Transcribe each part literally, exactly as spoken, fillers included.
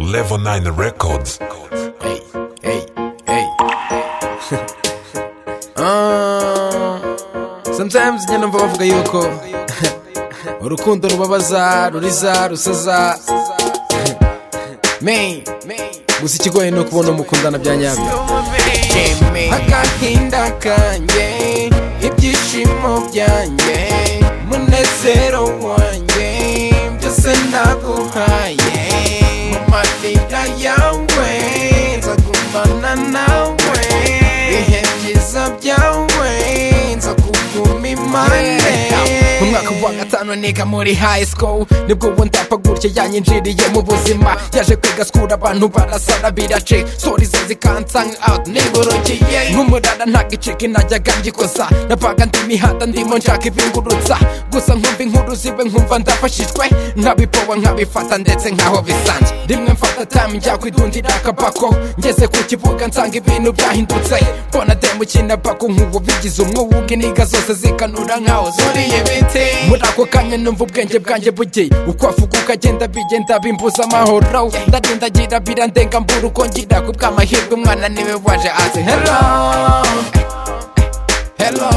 Level nine Records. Hey, hey, hey. uh, sometimes njya numva bavuga yuko urukundo rubabaza, ruriza, rusaza. Man, gusa ikigoye ni ukubona umukundana bya nyabyo. Agahinda kanjye, ibyishimo byanjye, munezero wanjye, byose ndaguhaye. Mu mateka yawe nzagumana nawe, ibihe byiza byawe nzakuguma impande. Mu mwaka wa gatanu niga muri high school, nibwo ubu ndapfa gutya yanyinjiriye mu buzima. Yaje kwiga school abantu barasara birace, stories ze zikansanga out nigorokiye. Nk'umurara nta gicika najyaga ngikosa, nabaga ndi mihanda ndimo nshaka ibingurutsa. Gusa nkumva inkuru zibe nkumva ndafashijwe, nkabipowa nkabifata ndetse nkaho bisanzwe. Rimwe mfata time njya kwidundira akabako, ngeze ku kibuga nsanga ibintu byahindutse. Mbona demu kina bako nk'uwo bigize umwuga, iniga zose zikanura nkaho zuriye ibiti. Muri ako kanya numva ubwenge bwanjye bugiye, uko avuga ukagenda bigenda bimbuza amahoro. Ndagenda gira birandenga mbura uko ngira, kubw'amahirwe umwana niwe waje azi hello hello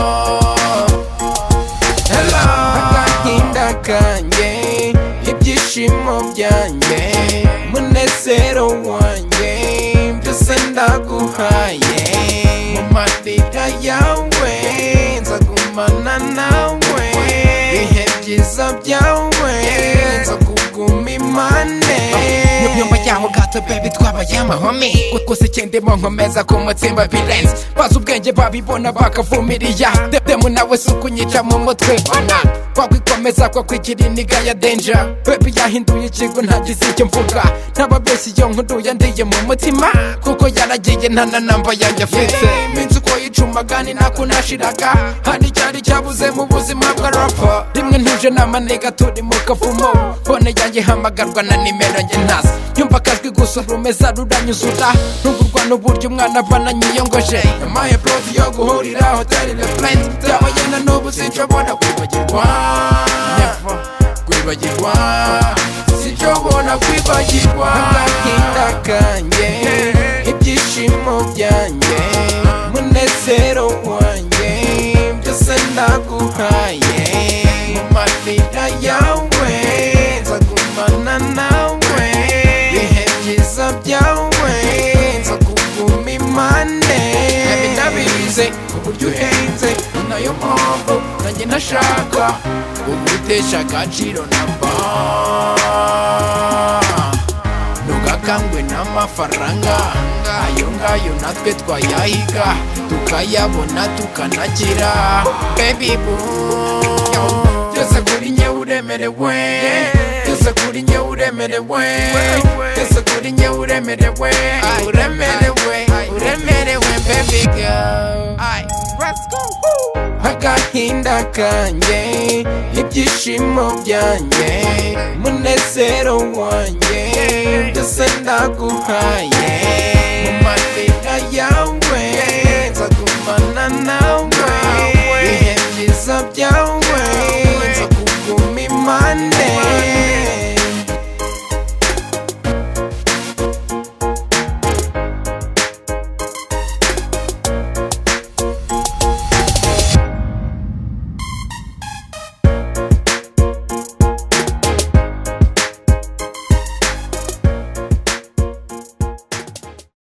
hello. Agahinda kanjye, ibyishimo byanjye, munezero wanjye, byose ndaguhaye. Mu mateka yawe nzagumana nawe, ibihe byiza byawe nzakuguma impande. Nyuma yaho gato baby twabaye amahome, gusa ikindimo nkomeza ku mutima birenze. Bazi ubwenge babibona bakavumiriya, demu nawe si ukunyica mu mutwe. Wakwikomeza kwa kwigira iniga ya danger, baby yahinduye ikigo ntagize icyo mvuga. Ntababeshya iyo nkuru yandiye mu mutima, kuko yaragiye nta na namba yanjye afite. Minsi uko yicumaga ni nako nashiraga, hari icyari cyabuze mu buzima bwa rapper. Rimwe ntuje n'amaniga turi mu kavumo, phone yanjye hamagarwa na nimero njye ntazi. Yumva akajwi gusa rumeza ruranyuzura, ntungurwa n'uburyo umwana bananyiyongoje. Yamaye plot yo guhurira hotel Le Plainte, byabaye na n'ubu sinshobora kwibagirwa, kwibagirwa, sinshobora kwibagirwa. Agahinda kanjye, ibyishimo byanjye, munezero wanjye, byose ndaguhaye. Mu mateka yawe nzagumana nawe, ibihe byiza byawe nzakuguma impande. Ndabizi uburyo uhenze, nayo mpamvu nanjye ntashaka kugutesha agaciro namba. Ntugakangwe n'amafaranga, ayo ngayo natwe twayahiga, tukayabona tukanakira. Baby boo, byose kuri njye uremerewe, byose kuri njye uremerewe, byose kuri njye uremerewe, uremerewe, uremerewe baby girl. Let's go. Agahinda kanjye, ibyishimo byanjye, munezero wanjye, byose ndaguhaye. Mu mateka yawe nzagumana nawe, ibihe byiza byawe nzakuguma impande.